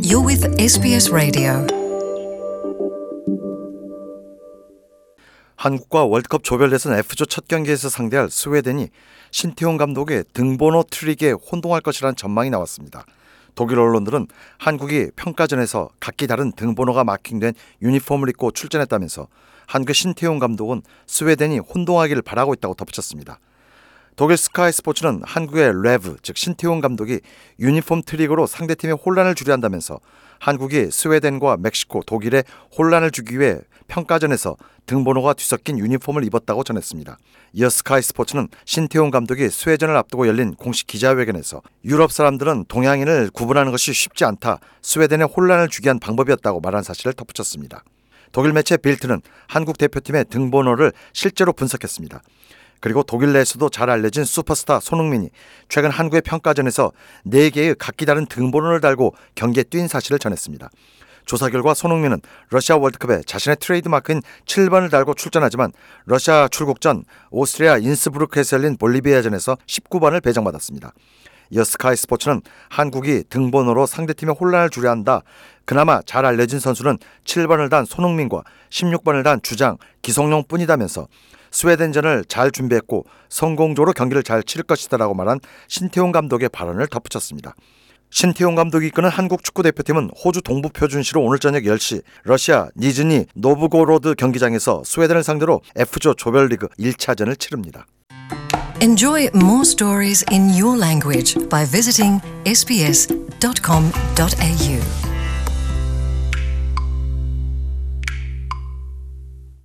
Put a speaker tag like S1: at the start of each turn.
S1: You're with SBS Radio.
S2: 한국과 월드컵 조별 예선 F조 첫 경기에서 상대할 스웨덴이 신태용 감독의 등번호 트릭에 혼동할 것이라는 전망이 나왔습니다. 독일 언론들은 한국이 평가전에서 각기 다른 등번호가 마킹된 유니폼을 입고 출전했다면서 한국의 신태용 감독은 스웨덴이 혼동하기를 바라고 있다고 덧붙였습니다. 독일 스카이 스포츠는 한국의 레브, 즉 신태용 감독이 유니폼 트릭으로 상대팀의 혼란을 주려 한다면서 한국이 스웨덴과 멕시코, 독일에 혼란을 주기 위해 평가전에서 등번호가 뒤섞인 유니폼을 입었다고 전했습니다. 이어 스카이 스포츠는 신태용 감독이 스웨덴을 앞두고 열린 공식 기자회견에서 유럽 사람들은 동양인을 구분하는 것이 쉽지 않다, 스웨덴에 혼란을 주기 위한 방법이었다고 말한 사실을 덧붙였습니다. 독일 매체 빌트는 한국 대표팀의 등번호를 실제로 분석했습니다. 그리고 독일 내에서도 잘 알려진 슈퍼스타 손흥민이 최근 한국의 평가전에서 4개의 각기 다른 등번호를 달고 경기에 뛴 사실을 전했습니다. 조사 결과 손흥민은 러시아 월드컵에 자신의 트레이드마크인 7번을 달고 출전하지만 러시아 출국 전 오스트리아 인스부르크에서 열린 볼리비아전에서 19번을 배정받았습니다. 이어 스카이 스포츠는 한국이 등번호로 상대팀의 혼란을 주려 한다, 그나마 잘 알려진 선수는 7번을 단 손흥민과 16번을 단 주장 기성용 뿐이다면서 스웨덴전을 잘 준비했고 성공적으로 경기를 잘 치를 것이다라고 말한 신태용 감독의 발언을 덧붙였습니다. 신태용 감독이 이끄는 한국 축구대표팀은 호주 동부표준시로 오늘 저녁 10시 러시아 니즈니 노브고로드 경기장에서 스웨덴을 상대로 F조 조별리그 1차전을 치릅니다.
S1: Enjoy more stories in your language by visiting sbs.com.au.